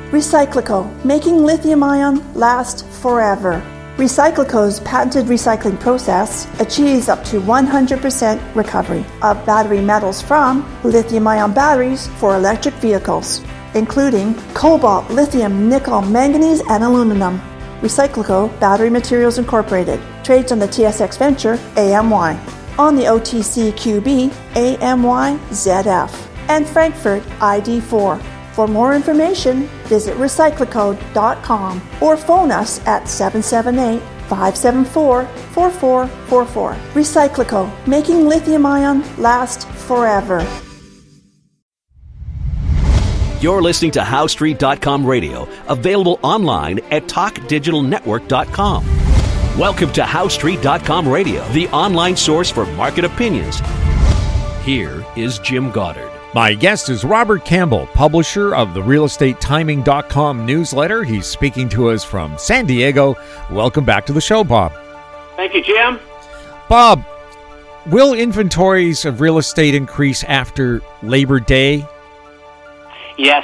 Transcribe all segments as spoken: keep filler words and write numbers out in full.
Recyclico, making lithium-ion last forever. Recyclico's patented recycling process achieves up to one hundred percent recovery of battery metals from lithium-ion batteries for electric vehicles, including cobalt, lithium, nickel, manganese, and aluminum. Recyclico Battery Materials Incorporated trades on the T S X Venture A M Y, on the O T C Q B A M Y Z F, and Frankfurt I D four. For more information, visit recyclico dot com or phone us at seven seven eight, five seven four, four four four four. Recyclico, making lithium-ion last forever. You're listening to How Street dot com radio, available online at talk digital network dot com. Welcome to How Street dot com radio, the online source for market opinions. Here is Jim Goddard. My guest is Robert Campbell, publisher of the real estate timing dot com newsletter. He's speaking to us from San Diego. Welcome back to the show, Bob. Thank you, Jim. Bob, will inventories of real estate increase after Labor Day? Yes.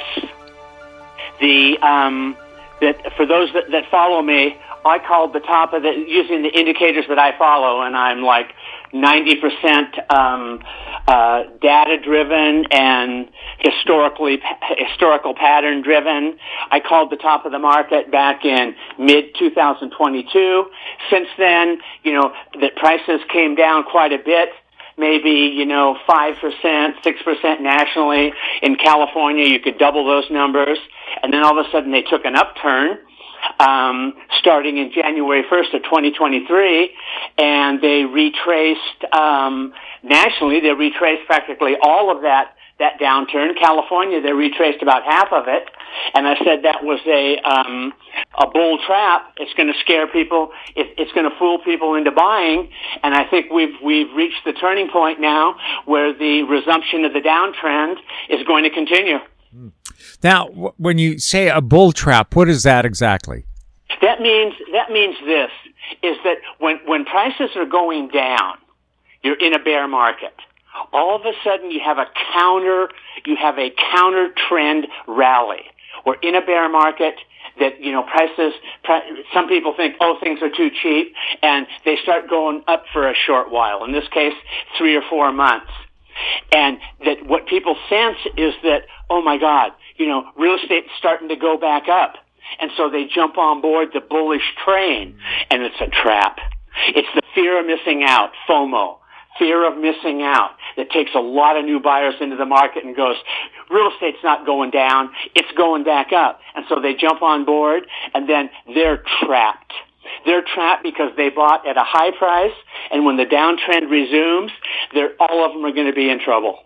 The um, that for those that, that follow me, I called the top of the using the indicators that I follow, and I'm like ninety percent um, uh, data-driven and historically historical pattern-driven. I called the top of the market back in mid twenty twenty-two. Since then, you know, the prices came down quite a bit. Maybe, you know, five percent, six percent nationally. In California, you could double those numbers. And then all of a sudden they took an upturn, um, starting in January first of twenty twenty-three, and they retraced, um, nationally, they retraced practically all of that, that downturn. California, they retraced about half of it. And I said that was a, um, a bull trap. It's going to scare people. It, it's going to fool people into buying. And I think we've, we've reached the turning point now where the resumption of the downtrend is going to continue. Now, w- when you say a bull trap, what is that exactly? That means, that means this, is that when, when prices are going down, you're in a bear market. All of a sudden you have a counter, you have a counter trend rally. We're in a bear market that, you know, prices, some people think, oh, things are too cheap, and they start going up for a short while, in this case, three or four months. And that what people sense is that, oh my God, you know, real estate's starting to go back up. And so they jump on board the bullish train, and it's a trap. It's the fear of missing out, FOMO. Fear of missing out that takes a lot of new buyers into the market and goes, real estate's not going down, it's going back up. And so they jump on board, and then they're trapped. They're trapped because they bought at a high price, and when the downtrend resumes, they're, all of them are going to be in trouble.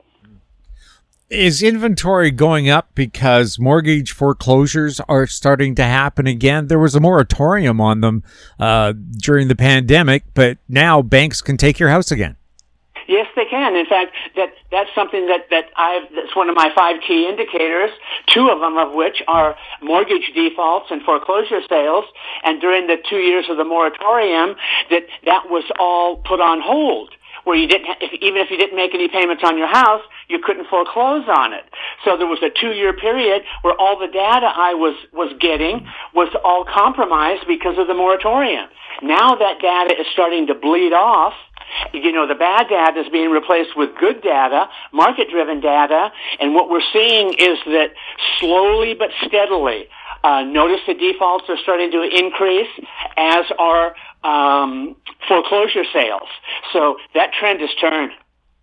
Is inventory going up because mortgage foreclosures are starting to happen again? There was a moratorium on them uh, during the pandemic, but now banks can take your house again. Yes, they can. In fact, that that's something that that I've that's one of my five key indicators. Two of them of which are mortgage defaults and foreclosure sales. And during the two years of the moratorium, that that was all put on hold, where you didn't, if, even if you didn't make any payments on your house, you couldn't foreclose on it. So there was a two-year period where all the data I was was getting was all compromised because of the moratorium. Now that data is starting to bleed off. You know, the bad data is being replaced with good data, market-driven data, and what we're seeing is that slowly but steadily, uh, notice the defaults are starting to increase, as are um, foreclosure sales. So that trend has turned.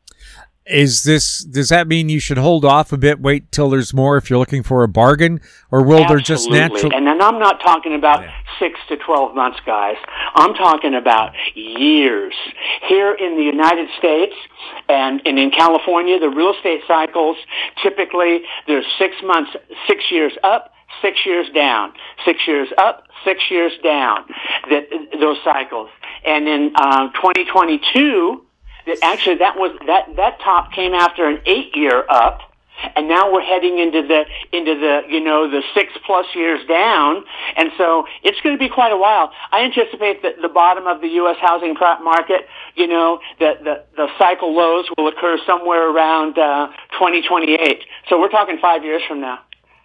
Is this, does that mean you should hold off a bit, wait till there's more if you're looking for a bargain, or will Absolutely. there just naturally? And then I'm not talking about yeah. six to twelve months, guys. I'm talking about years. Here in the United States and, and in California, the real estate cycles, typically there's six months, six years up, six years down, six years up, six years down, that, those cycles. And in um, twenty twenty-two, that actually that was that that top came after an eight year up, and now we're heading into the into the you know the six plus years down, and so it's going to be quite a while. I anticipate that the bottom of the U S housing market, you know, that the the cycle lows will occur somewhere around uh, twenty twenty-eight. So we're talking five years from now.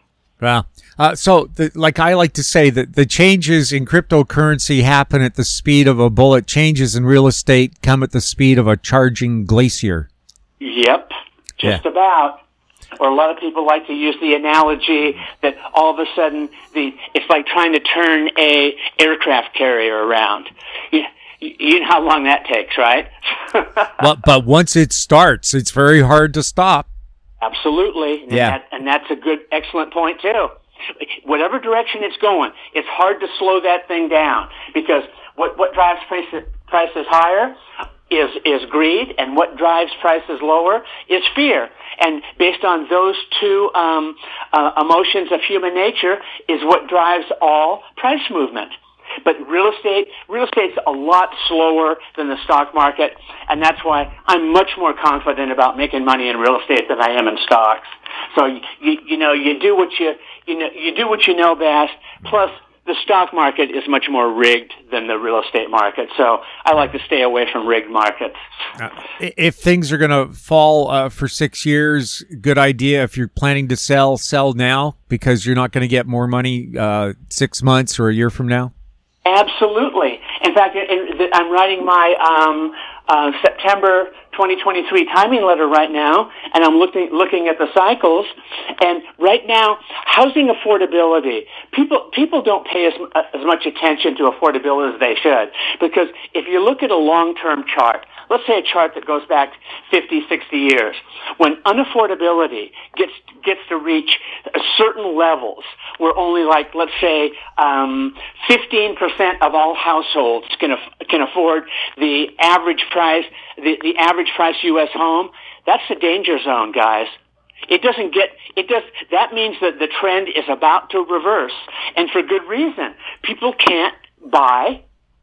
Well, uh, so the, like I like to say that the changes in cryptocurrency happen at the speed of a bullet. Changes in real estate come at the speed of a charging glacier. Yep, just Yeah. about. Or a lot of people like to use the analogy that all of a sudden the it's like trying to turn a aircraft carrier around. You, you know how long that takes, right? Well, but once it starts, it's very hard to stop. Absolutely. And Yeah. That, and that's a good, excellent point, too. Whatever direction it's going, it's hard to slow that thing down because what, what drives prices, prices higher is, is greed, and what drives prices lower is fear. And based on those two um, uh, emotions of human nature is what drives all price movement. But real estate, real estate's a lot slower than the stock market, and that's why I'm much more confident about making money in real estate than I am in stocks. So you, you know, you do what you, you know, you do what you know best. Plus, the stock market is much more rigged than the real estate market. So I like to stay away from rigged markets. Uh, if things are going to fall uh, for six years, good idea. If you're planning to sell, sell now because you're not going to get more money uh, six months or a year from now. Absolutely. In fact, in, in, I'm writing my um, uh, September twenty twenty-three timing letter right now, and I'm looking looking at the cycles. And right now, housing affordability. People people don't pay as as much attention to affordability as they should, because if you look at a long-term chart, let's say a chart that goes back fifty, sixty years, when unaffordability gets gets to reach certain levels, where only like, let's say, um, fifteen percent of all households can af- can afford the average price, the, the average price U S home, that's the danger zone, guys. It doesn't get, it does, that means that the trend is about to reverse, and for good reason. People can't buy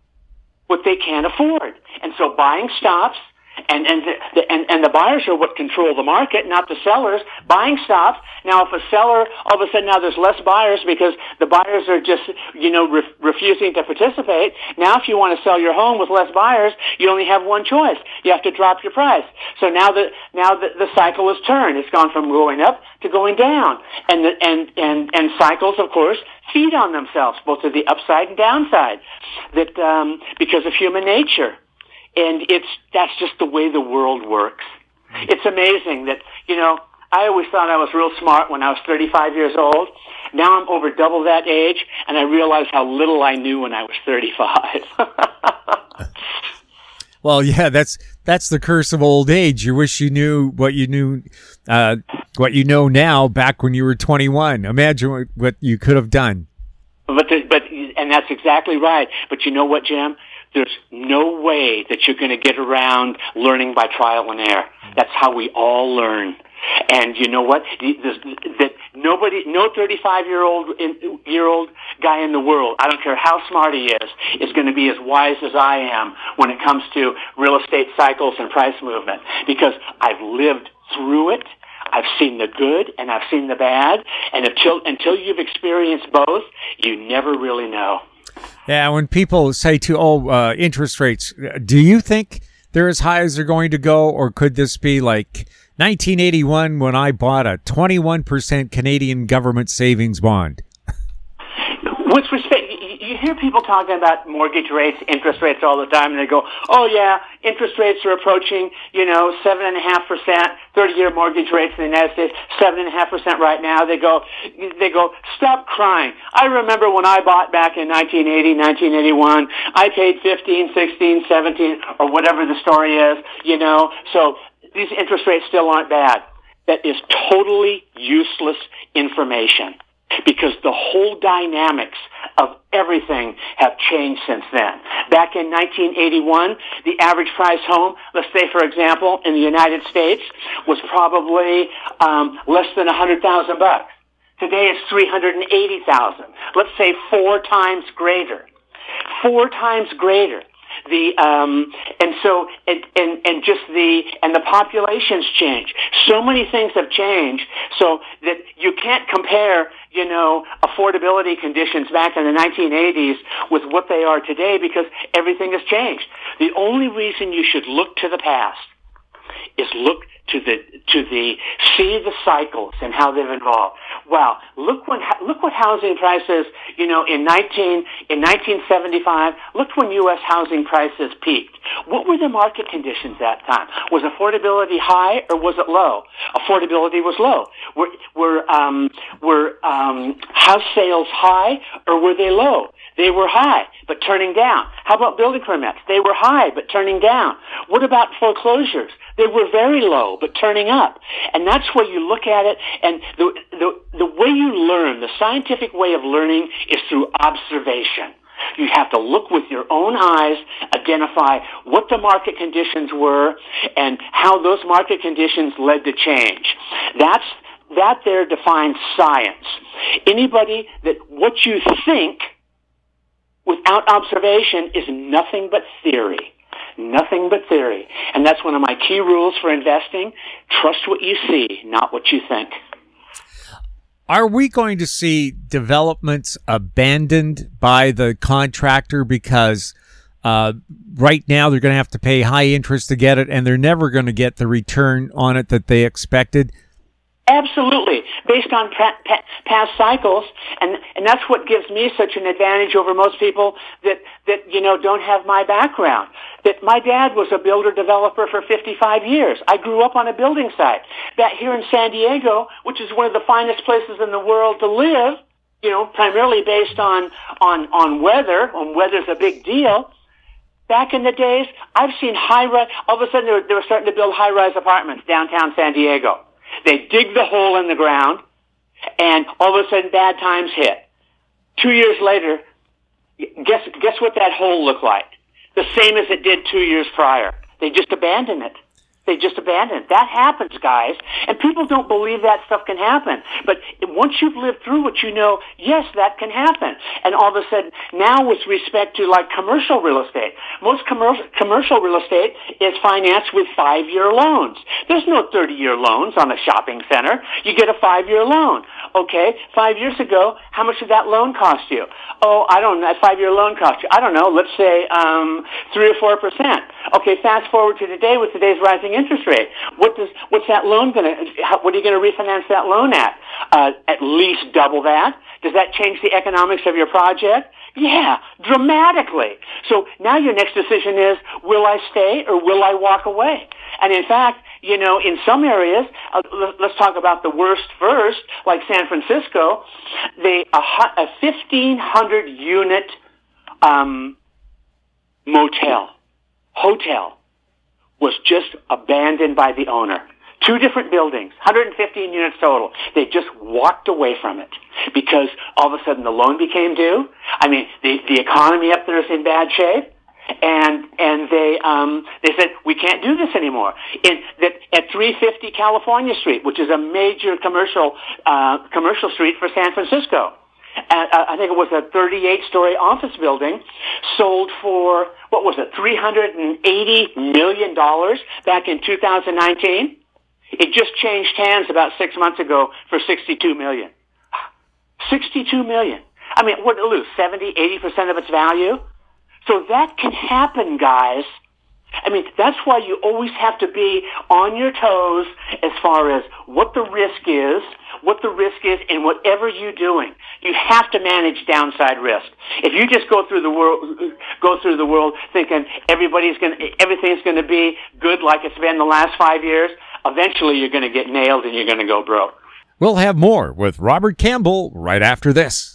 what they can't afford. And so buying stops, and and the, the, and, and the buyers are what control the market, not the sellers. Buying stops. Now, if a seller, all of a sudden now there's less buyers because the buyers are just, you know, re- refusing to participate. Now, if you want to sell your home with less buyers, you only have one choice. You have to drop your price. So now the now the, the cycle has turned. It's gone from going up to going down. And the, and and and cycles, of course, feed on themselves, both to the upside and downside, that um, because of human nature. And it's, that's just the way the world works. It's amazing that, you know, I always thought I was real smart when I was thirty-five years old. Now I'm over double that age, and I realize how little I knew when I was thirty-five. Well, yeah, that's that's the curse of old age. You wish you knew what you knew, uh, what you know now back when you were twenty-one. Imagine what, what you could have done. But, the, but, and that's exactly right. But you know what, Jim? There's no way that you're going to get around learning by trial and error. That's how we all learn. And you know what? That nobody, no thirty-five-year-old year old guy in the world, I don't care how smart he is, is going to be as wise as I am when it comes to real estate cycles and price movement. Because I've lived through it. I've seen the good and I've seen the bad. And until until you've experienced both, you never really know. Yeah, when people say to, oh, uh, interest rates, do you think they're as high as they're going to go? Or could this be like nineteen eighty-one when I bought a twenty-one percent Canadian government savings bond? With respect, you hear people talking about mortgage rates, interest rates all the time, and they go, oh, yeah, interest rates are approaching, you know, seven point five percent, thirty-year mortgage rates in the United States, seven point five percent right now. They go, they go, stop crying. I remember when I bought back in nineteen eighty, nineteen eighty-one, I paid fifteen, sixteen, seventeen, or whatever the story is, you know, so these interest rates still aren't bad. That is totally useless information, because the whole dynamics of everything have changed since then. Back in nineteen eighty-one, the average price home, let's say, for example, in the United States, was probably um, less than one hundred thousand bucks. Today it's three hundred eighty thousand. Let's say four times greater. Four times greater. The um and so and, and and just the and the populations change. So many things have changed, so that you can't compare, you know, affordability conditions back in the nineteen eighties with what they are today, because everything has changed. The only reason you should look to the past is look to the to the see the cycles and how they've evolved. wow, look when look what housing prices, you know, in nineteen in nineteen seventy-five. Look when U S housing prices peaked. What were the market conditions at that time? Was affordability high or was it low? Affordability was low. Were were um, were um, house sales high or were they low? They were high, but turning down. How about building permits? They were high, but turning down. What about foreclosures? They were very low, but turning up. And that's where you look at it, and the, the, the way you learn, the scientific way of learning is through observation. You have to look with your own eyes, identify what the market conditions were, and how those market conditions led to change. That's, that there defines science. Anybody that what you think without observation is nothing but theory. Nothing but theory. And that's one of my key rules for investing. Trust what you see, not what you think. Are we going to see developments abandoned by the contractor because uh, right now they're going to have to pay high interest to get it and they're never going to get the return on it that they expected? Absolutely, based on pa- pa- past cycles, and and that's what gives me such an advantage over most people that that you know don't have my background. That my dad was a builder developer for fifty-five years. I grew up on a building site. That here in San Diego, which is one of the finest places in the world to live, you know, primarily based on on on weather. On weather's a big deal. Back in the days, I've seen high-rise. All of a sudden, they were, they were starting to build high-rise apartments downtown San Diego. They dig the hole in the ground, and all of a sudden bad times hit. Two years later, guess guess what that hole looked like? The same as it did two years prior. They just abandoned it. They just abandoned it. That happens, guys. And people don't believe that stuff can happen. But once you've lived through it, you know, yes, that can happen. And all of a sudden, now with respect to like commercial real estate, most commercial commercial real estate is financed with five-year loans. There's no thirty-year loans on a shopping center. You get a five-year loan. Okay, five years ago, how much did that loan cost you? Oh, I don't know. That five-year loan cost you, I don't know, let's say um, three or four percent. Okay, fast forward to today with today's rising interest rate. What does what's that loan going to? What are you going to refinance that loan at? Uh, at least double that. Does that change the economics of your project? Yeah, dramatically. So now your next decision is: will I stay or will I walk away? And in fact, you know, in some areas, uh, let's talk about the worst first, like San Francisco, they a, a fifteen hundred unit um, motel, hotel was just abandoned by the owner. Two different buildings, one hundred fifteen units total. They just walked away from it because all of a sudden the loan became due. I mean, the, the economy up there is in bad shape. And and they um they said we can't do this anymore. In that at three fifty California Street, which is a major commercial uh, commercial street for San Francisco, and, uh, I think it was a thirty-eight story office building, sold for what was it, three hundred and eighty million dollars back in two thousand nineteen. It just changed hands about six months ago for sixty-two million. sixty-two million. I mean, what did it lose? seventy, eighty percent of its value. So that can happen, guys. I mean, that's why you always have to be on your toes as far as what the risk is, what the risk is in whatever you're doing. You have to manage downside risk. If you just go through the world, go through the world thinking everybody's going, everything's going to be good like it's been the last five years, eventually you're going to get nailed and you're going to go broke. We'll have more with Robert Campbell right after this.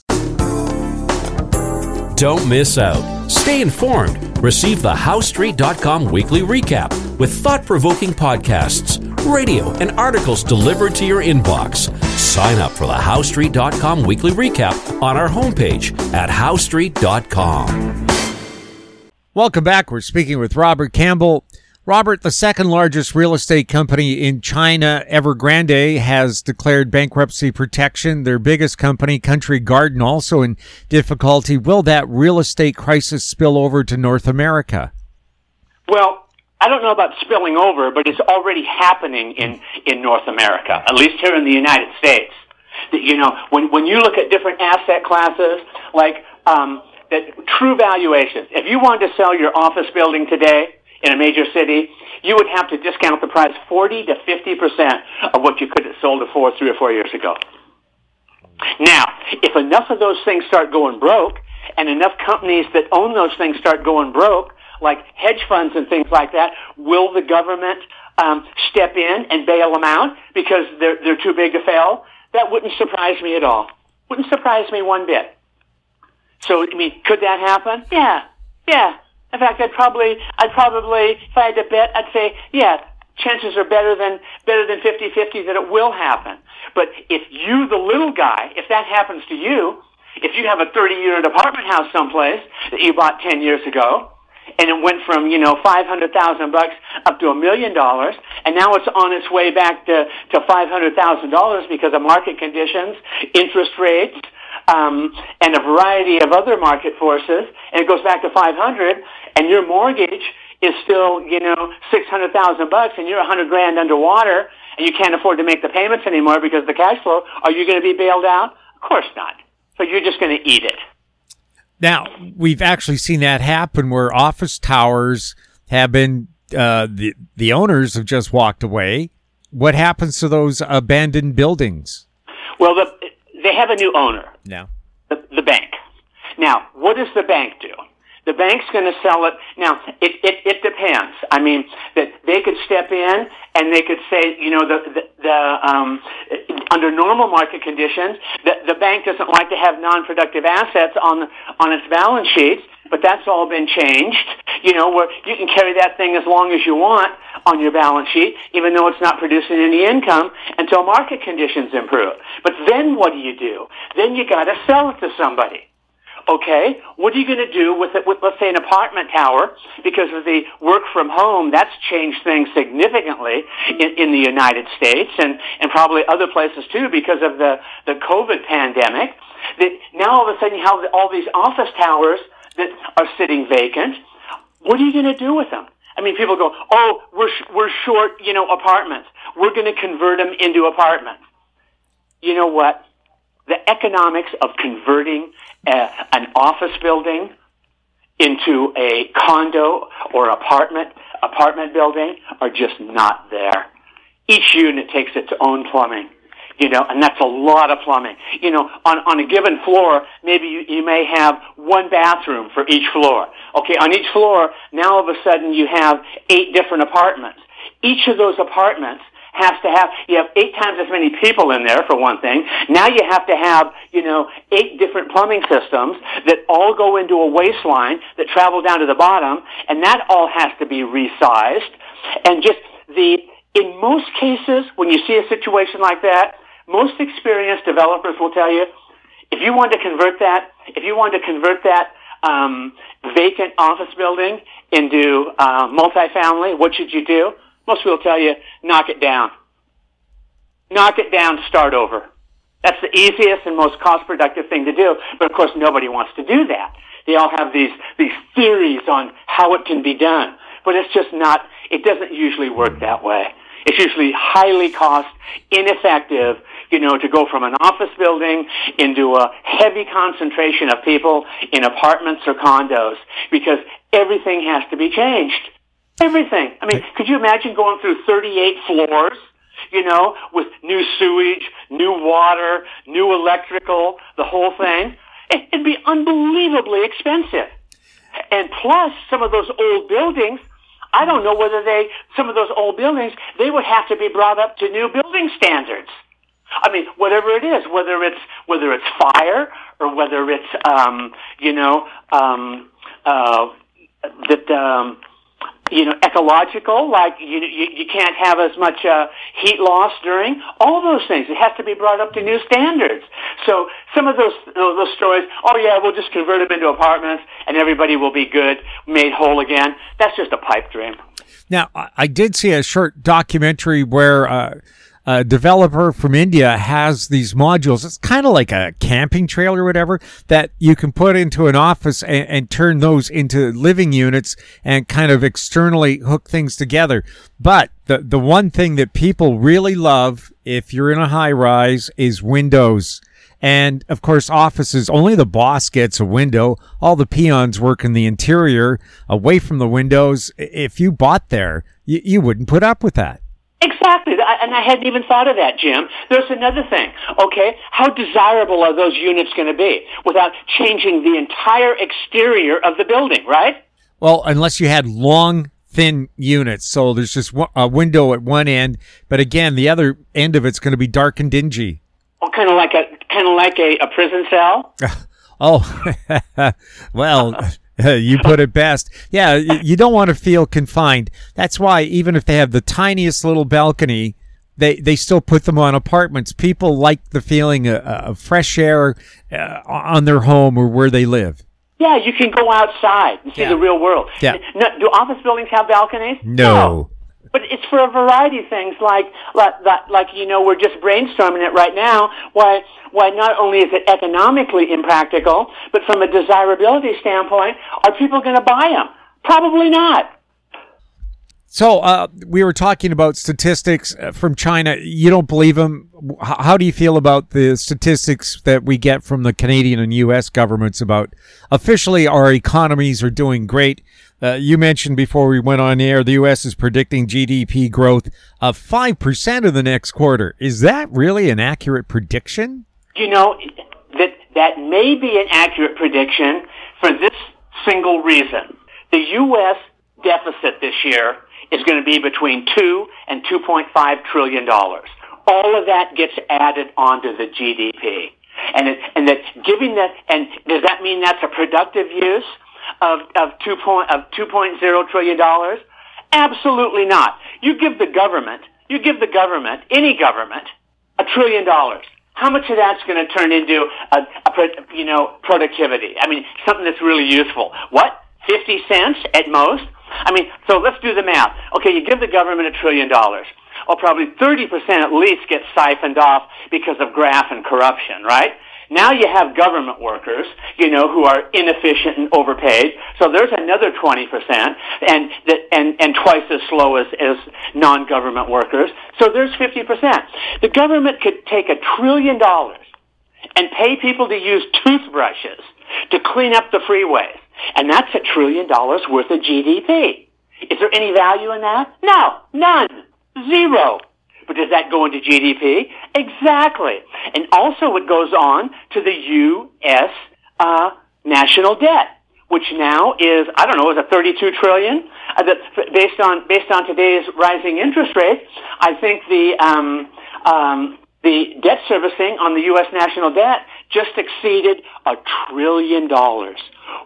Don't miss out. Stay informed. Receive the House Street dot com weekly recap with thought-provoking podcasts, radio, and articles delivered to your inbox. Sign up for the House Street dot com weekly recap on our homepage at House Street dot com. Welcome back. We're speaking with Robert Campbell. Robert, the second largest real estate company in China, Evergrande, has declared bankruptcy protection. Their biggest company, Country Garden, also in difficulty. Will that real estate crisis spill over to North America? Well, I don't know about spilling over, but it's already happening in, in North America, at least here in the United States. That, you know, when, when you look at different asset classes, like um, that true valuations, if you wanted to sell your office building today, in a major city, you would have to discount the price forty to fifty percent of what you could have sold it for three or four years ago. Now, if enough of those things start going broke, and enough companies that own those things start going broke, like hedge funds and things like that, will the government um, step in and bail them out because they're they're too big to fail? That wouldn't surprise me at all. Wouldn't surprise me one bit. So, I mean, could that happen? Yeah, yeah. In fact, I'd probably, I'd probably, if I had to bet, I'd say, yeah, chances are better than better than fifty-fifty that it will happen. But if you, the little guy, if that happens to you, if you have a thirty-unit apartment house someplace that you bought ten years ago, and it went from, you know, five hundred thousand bucks up to a million dollars, and now it's on its way back to, to five hundred thousand dollars because of market conditions, interest rates, um, and a variety of other market forces, and it goes back to five hundred, and your mortgage is still, you know, six hundred thousand bucks, and you're a hundred grand underwater, and you can't afford to make the payments anymore because of the cash flow. Are you going to be bailed out? Of course not. So you're just going to eat it. Now, we've actually seen that happen where office towers have been, uh, the, the owners have just walked away. What happens to those abandoned buildings? Well, the, they have a new owner. No. The, the bank. Now, what does the bank do? The bank's going to sell it. Now, it, it, it depends. I mean, that they could step in and they could say, you know, the, the, the um, under normal market conditions, the, the bank doesn't like to have non-productive assets on on its balance sheets, but that's all been changed. You know, where you can carry that thing as long as you want on your balance sheet, even though it's not producing any income until market conditions improve. But then what do you do? Then you got to sell it to somebody. Okay, what are you going to do with it, with, let's say, an apartment tower? Because of the work from home, that's changed things significantly in, in the United States and, and probably other places too because of the, the COVID pandemic. That now all of a sudden you have all these office towers that are sitting vacant. What are you going to do with them? I mean, people go, oh, we're, we're short, you know, apartments. We're going to convert them into apartments. You know what? The economics of converting a, an office building into a condo or apartment apartment building are just not there. Each unit takes its own plumbing, you know, and that's a lot of plumbing. You know, on, on a given floor, maybe you, you may have one bathroom for each floor. Okay, on each floor, now all of a sudden you have eight different apartments. Each of those apartments has to have, you have eight times as many people in there, for one thing. Now you have to have, you know, eight different plumbing systems that all go into a waistline that travel down to the bottom, and that all has to be resized. And just the, in most cases, when you see a situation like that, most experienced developers will tell you, if you want to convert that, if you want to convert that um, vacant office building into uh, multifamily, what should you do? Most people tell you, knock it down. Knock it down, start over. That's the easiest and most cost-productive thing to do. But, of course, nobody wants to do that. They all have these, these theories on how it can be done. But it's just not, it doesn't usually work that way. It's usually highly cost ineffective, you know, to go from an office building into a heavy concentration of people in apartments or condos because everything has to be changed. Everything. I mean, could you imagine going through thirty-eight floors, you know, with new sewage, new water, new electrical, the whole thing? It'd be unbelievably expensive. And plus, some of those old buildings, I don't know whether they, some of those old buildings, they would have to be brought up to new building standards. I mean, whatever it is, whether it's, whether it's fire or whether it's, um, you know, um, uh, that, um, you know, ecological, like you, you, you can't have as much uh, heat loss during, all those things. It has to be brought up to new standards. So some of those those stories, oh yeah, we'll just convert them into apartments and everybody will be good, made whole again. That's just a pipe dream. Now, I did see a short documentary where uh, a developer from India has these modules. It's kind of like a camping trailer or whatever that you can put into an office and, and turn those into living units and kind of externally hook things together. But the, the one thing that people really love if you're in a high rise is windows. And of course, offices, only the boss gets a window. All the peons work in the interior away from the windows. If you bought there, you, you wouldn't put up with that. Exactly, and I hadn't even thought of that, Jim. There's another thing, okay? How desirable are those units going to be without changing the entire exterior of the building, right? Well, unless you had long, thin units, so there's just a window at one end, but again, the other end of it's going to be dark and dingy. Well, kind of like a kind of like a, a prison cell. Oh, well. You put it best. Yeah, you don't want to feel confined. That's why even if they have the tiniest little balcony, they, they still put them on apartments. People like the feeling of, of fresh air uh, on their home or where they live. Yeah, you can go outside and see yeah. the real world. Yeah. No, do office buildings have balconies? No. no. But it's for a variety of things, like, like, like, you know, we're just brainstorming it right now. Why, why not only is it economically impractical, but from a desirability standpoint, are people going to buy them? Probably not. So uh, we were talking about statistics from China. You don't believe them. How do you feel about the statistics that we get from the Canadian and U S governments about officially our economies are doing great? Uh, you mentioned before we went on air, the U S is predicting G D P growth of five percent in the next quarter. Is that really an accurate prediction? You know, that that may be an accurate prediction for this single reason. The U S deficit this year is going to be between two and two point five trillion dollars. All of that gets added onto the G D P. And it, and that giving that, and does that mean that's a productive use of of two point of two point zero trillion dollars? Absolutely not. You give the government, you give the government, any government, a trillion dollars. How much of that's going to turn into a, a you know productivity? I mean, something that's really useful. What? Fifty cents at most? I mean, so let's do the math. Okay, you give the government a trillion dollars. Well, probably thirty percent at least gets siphoned off because of graft and corruption, right? Now you have government workers, you know, who are inefficient and overpaid. So there's another twenty percent, and that and and twice as slow as as non-government workers. So there's fifty percent. The government could take a trillion dollars and pay people to use toothbrushes to clean up the freeways, and that's a trillion dollars worth of G D P. Is there any value in that? No, none, zero. But does that go into G D P? Exactly. And also it goes on to the U S uh, national debt, which now is, I don't know, is it thirty-two trillion dollars? Uh, that, based on based on today's rising interest rates, I think the um, um, the debt servicing on the U S national debt just exceeded a trillion dollars.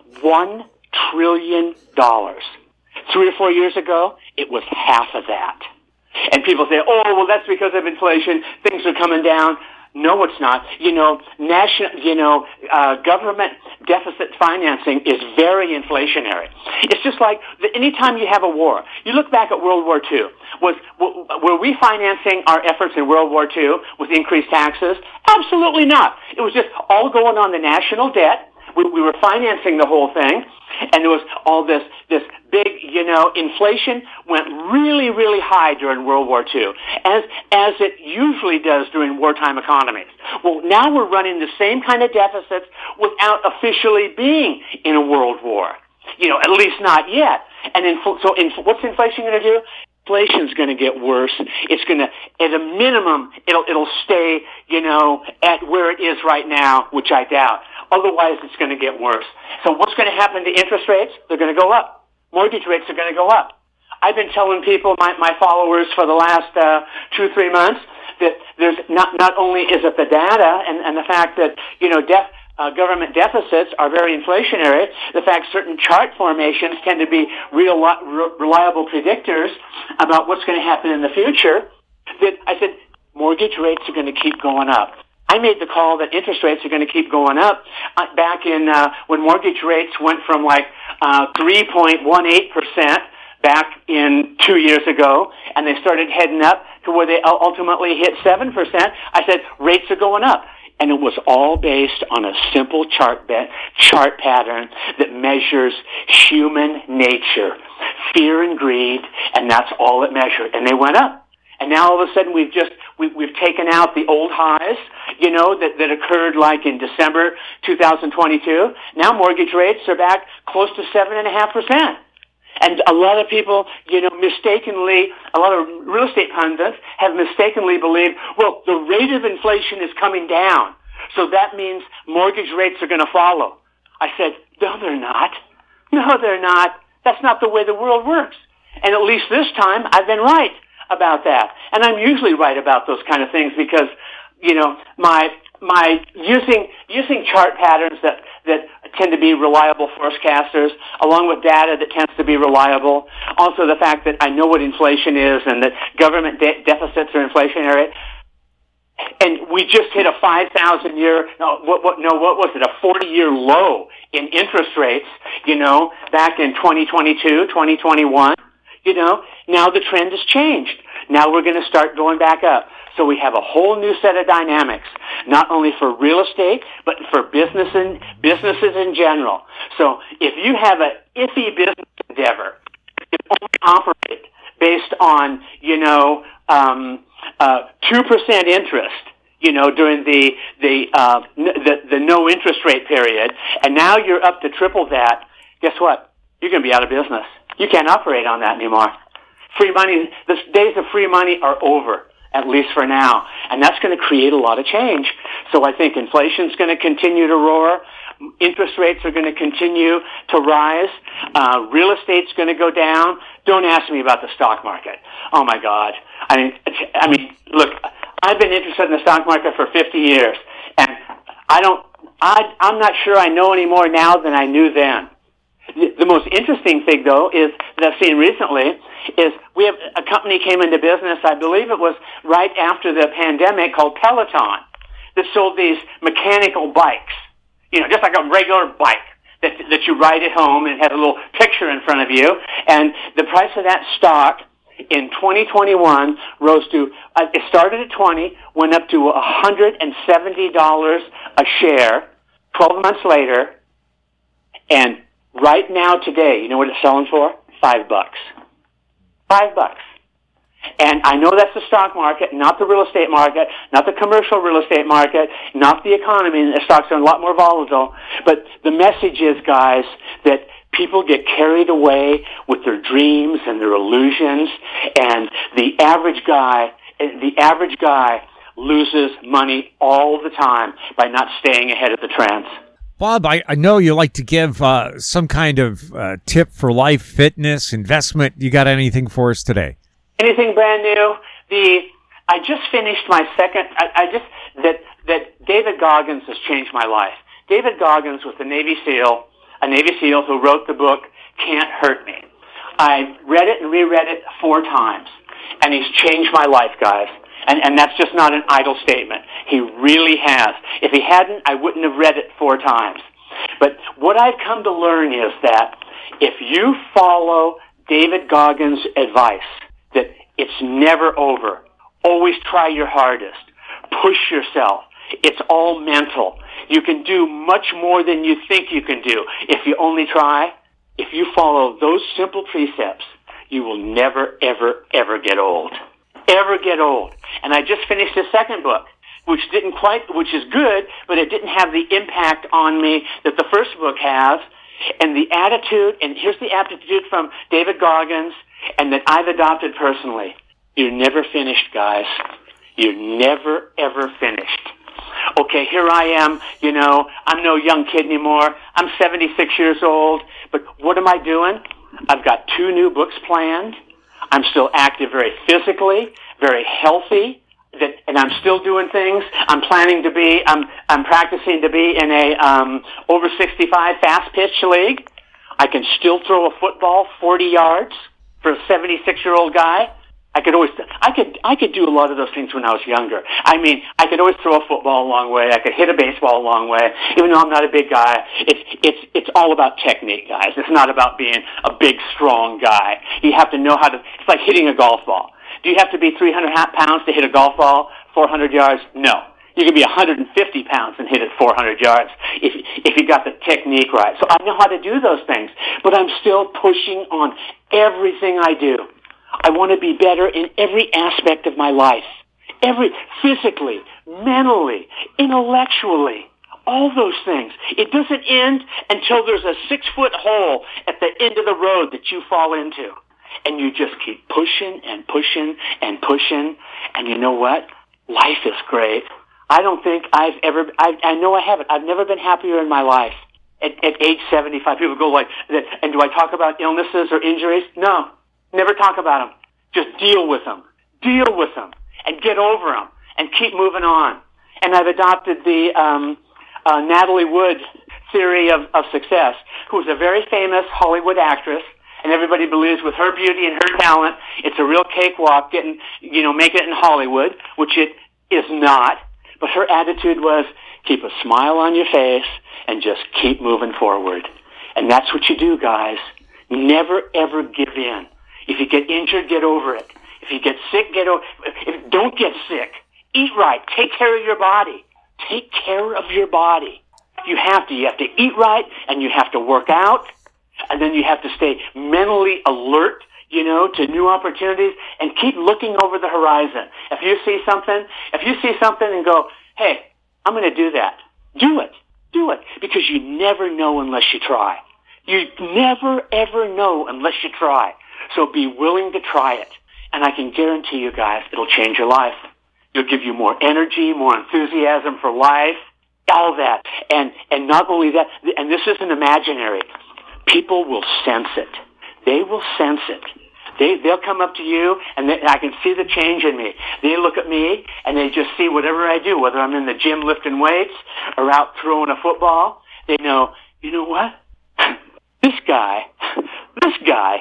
One trillion dollars. Three or four years ago, it was half of that. And people say, oh, well, that's because of inflation. Things are coming down. No, it's not. You know, national, you know, uh, government deficit financing is very inflationary. It's just like the, anytime you have a war. You look back at World War Two. Was were we financing our efforts in World War Two with increased taxes? Absolutely not. It was just all going on the national debt. We, we were financing the whole thing, and there was all this this big, you know, inflation went really, really high during World War Two, as as it usually does during wartime economies. Well, now we're running the same kind of deficits without officially being in a world war. You know, at least not yet. And infl- so, inf- what's inflation going to do? Inflation's going to get worse. It's going to, at a minimum, it'll it'll stay, you know, at where it is right now, which I doubt. Otherwise, it's going to get worse. So what's going to happen to interest rates? They're going to go up. Mortgage rates are going to go up. I've been telling people, my, my followers, for the last uh, two, three months, that there's not not only is it the data and, and the fact that, you know, def, uh, government deficits are very inflationary, the fact certain chart formations tend to be real re- reliable predictors about what's going to happen in the future, that I said mortgage rates are going to keep going up. I made the call that interest rates are going to keep going up uh, back in uh, when mortgage rates went from like uh, three point one eight percent back in two years ago, and they started heading up to where they ultimately hit seven percent. I said, rates are going up. And it was all based on a simple chart bet, chart pattern that measures human nature, fear and greed, and that's all it measured. And they went up. And now all of a sudden we've just, we, we've taken out the old highs, you know, that, that occurred like in December two thousand twenty-two. Now mortgage rates are back close to seven point five percent. And a lot of people, you know, mistakenly, a lot of real estate pundits have mistakenly believed, well, the rate of inflation is coming down, so that means mortgage rates are going to follow. I said, no, they're not. No, they're not. That's not the way the world works. And at least this time, I've been right about that. And I'm usually right about those kind of things because, you know, my my using using chart patterns that, that tend to be reliable forecasters, along with data that tends to be reliable. Also the fact that I know what inflation is and that government de- deficits are inflationary. And we just hit a five thousand year, no, what, what, no, what was it, a forty year low in interest rates, you know, back in twenty twenty-two, twenty twenty-one. You know, now the trend has changed. Now we're going to start going back up. So we have a whole new set of dynamics, not only for real estate, but for business and businesses in general. So if you have an iffy business endeavor, you can only operate based on, you know, um, uh, two percent interest, you know, during the, the, uh, the, the no interest rate period, and now you're up to triple that, guess what? You're going to be out of business. You can't operate on that anymore. Free money, the days of free money are over, at least for now. And that's going to create a lot of change. So I think inflation's going to continue to roar. Interest rates are going to continue to rise. Uh, real estate's going to go down. Don't ask me about the stock market. Oh my God. I mean, I mean, look, I've been interested in the stock market for fifty years. And I don't, I, I'm not sure I know any more now than I knew then. The most interesting thing, though, is that I've seen recently is we have a company came into business, I believe it was right after the pandemic, called Peloton, that sold these mechanical bikes, you know, just like a regular bike that that you ride at home and has a little picture in front of you. And the price of that stock in twenty twenty-one rose to, uh, it started at twenty, went up to one hundred seventy dollars a share twelve months later, and right now, today, you know what it's selling for? Five bucks. Five bucks. And I know that's the stock market, not the real estate market, not the commercial real estate market, not the economy. The stocks are a lot more volatile. But the message is, guys, that people get carried away with their dreams and their illusions, and the average guy, the average guy loses money all the time by not staying ahead of the trends. Bob, I, I know you like to give uh, some kind of uh, tip for life, fitness, investment. You got anything for us today? Anything brand new? The I just finished my second. I, I just that that David Goggins has changed my life. David Goggins was the Navy SEAL, a Navy SEAL who wrote the book Can't Hurt Me. I read it and reread it four times, and he's changed my life, guys. And, and that's just not an idle statement. He really has. If he hadn't, I wouldn't have read it four times. But what I've come to learn is that if you follow David Goggins' advice, that it's never over. Always try your hardest. Push yourself. It's all mental. You can do much more than you think you can do if you only try. If you follow those simple precepts, you will never, ever, ever get old. Ever get old. And I just finished a second book, which didn't quite, which is good, but it didn't have the impact on me that the first book has. And the attitude, and here's the attitude from David Goggins, and that I've adopted personally. You're never finished, guys. You're never, ever finished. Okay, here I am, you know, I'm no young kid anymore. I'm seventy-six years old, but what am I doing? I've got two new books planned. I'm still active very physically, very healthy, that, and I'm still doing things. I'm planning to be, I'm, I'm practicing to be in a um, over sixty-five fast pitch league. I can still throw a football forty yards for a seventy-six-year-old guy. I could always, I could, I could do a lot of those things when I was younger. I mean, I could always throw a football a long way. I could hit a baseball a long way, even though I'm not a big guy. It's, it's, it's all about technique, guys. It's not about being a big, strong guy. You have to know how to, it's like hitting a golf ball. Do you have to be three hundred pounds to hit a golf ball four hundred yards? No. You can be one hundred fifty pounds and hit it four hundred yards if, if you got the technique right. So I know how to do those things, but I'm still pushing on everything I do. I want to be better in every aspect of my life. Every, physically, mentally, intellectually, All those things. It doesn't end until there's a six-foot hole at the end of the road that you fall into. And you just keep pushing and pushing and pushing. And you know what? Life is great. I don't think I've ever, I, I know I haven't. I've never been happier in my life. At, at age seventy-five, people go like, and do I talk about illnesses or injuries? No. Never talk about them. Just deal with them. Deal with them. And get over them. And keep moving on. And I've adopted the um, uh, Natalie Wood theory of, of success, who's a very famous Hollywood actress, and everybody believes with her beauty and her talent, it's a real cakewalk getting, you know, making it in Hollywood, which it is not. But her attitude was, keep a smile on your face and just keep moving forward. And that's what you do, guys. Never, ever give in. If you get injured, get over it. If you get sick, get over it. Don't get sick. Eat right. Take care of your body. Take care of your body. You have to. You have to eat right, and you have to work out, and then you have to stay mentally alert, you know, to new opportunities, and keep looking over the horizon. If you see something, if you see something and go, hey, I'm going to do that, do it. Do it. Because you never know unless you try. You never, ever know unless you try. So be willing to try it. And I can guarantee you guys, it'll change your life. It'll give you more energy, more enthusiasm for life, all that. And and not only that, and this isn't imaginary, people will sense it. They will sense it. They, they'll come up to you, and they, I can see the change in me. They look at me, and they just see whatever I do, whether I'm in the gym lifting weights or out throwing a football. They know, you know what? This guy, this guy,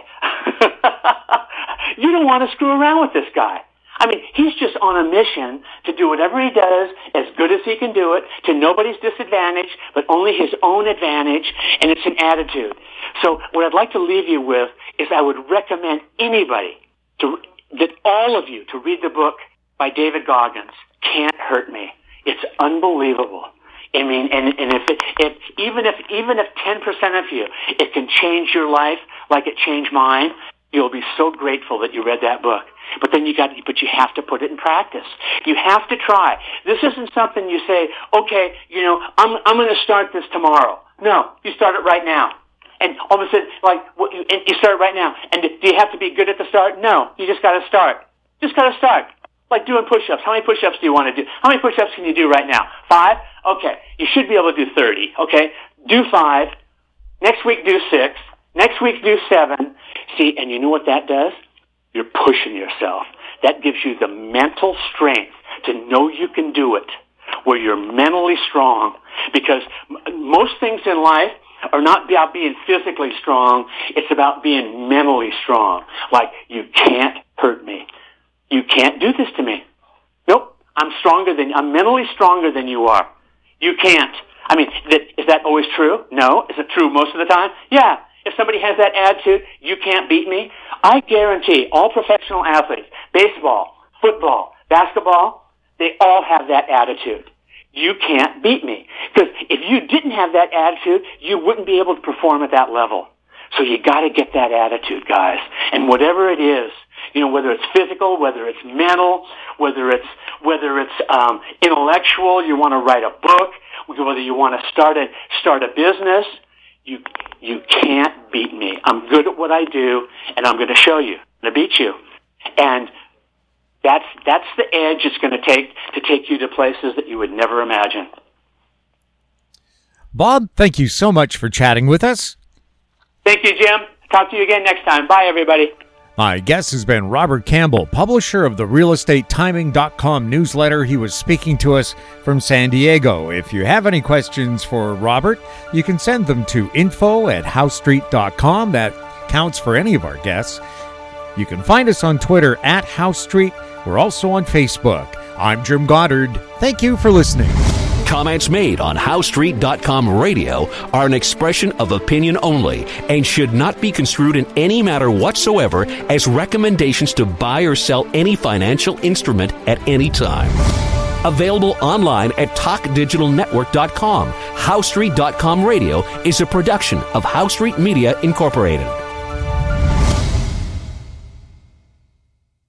you don't want to screw around with this guy. I mean, he's just on a mission to do whatever he does as good as he can do it, to nobody's disadvantage, but only his own advantage, and it's an attitude. So what I'd like to leave you with is I would recommend anybody, to, that all of you, to read the book by David Goggins, Can't Hurt Me. It's unbelievable. I mean, and, and if, it, if even if even if ten percent of you, it can change your life like it changed mine, you'll be so grateful that you read that book. But then you got, but you have to put it in practice. You have to try. This isn't something you say, okay, you know, I'm I'm going to start this tomorrow. No, you start it right now. And all of a sudden, like, what you, and you start it right now. And do you have to be good at the start? No, you just got to start. Just got to start. Like doing push-ups. How many push-ups do you want to do? How many push-ups can you do right now? Five? Okay. You should be able to do thirty. Okay. Do five. Next week, do six. Next week, do seven. See, and you know what that does? You're pushing yourself. That gives you the mental strength to know you can do it, where you're mentally strong. Because m- most things in life are not about being physically strong. It's about being mentally strong. Like, you can't hurt me. You can't do this to me. Nope. I'm stronger than, I'm mentally stronger than you are. You can't. I mean, that, is that always true? No. Is it true most of the time? Yeah. If somebody has that attitude, you can't beat me. I guarantee all professional athletes, baseball, football, basketball, they all have that attitude. You can't beat me. Because if you didn't have that attitude, you wouldn't be able to perform at that level. So you got to get that attitude, guys. And whatever it is, you know, whether it's physical, whether it's mental, whether it's whether it's um, intellectual, you want to write a book, whether you want to start a start a business, you you can't beat me. I'm good at what I do, and I'm going to show you. I'm going to beat you. And that's that's the edge it's going to take to take you to places that you would never imagine. Bob, thank you so much for chatting with us. Thank you, Jim. Talk to you again next time. Bye, everybody. My guest has been Robert Campbell, publisher of the real estate timing dot com newsletter. He was speaking to us from San Diego. If you have any questions for Robert, you can send them to info at house street dot com. That counts for any of our guests. You can find us on Twitter at House Street. We're also on Facebook. I'm Jim Goddard. Thank you for listening. Comments made on house street dot com radio are an expression of opinion only and should not be construed in any matter whatsoever as recommendations to buy or sell any financial instrument at any time. Available online at talk digital network dot com. house street dot com radio is a production of House Street Media Incorporated.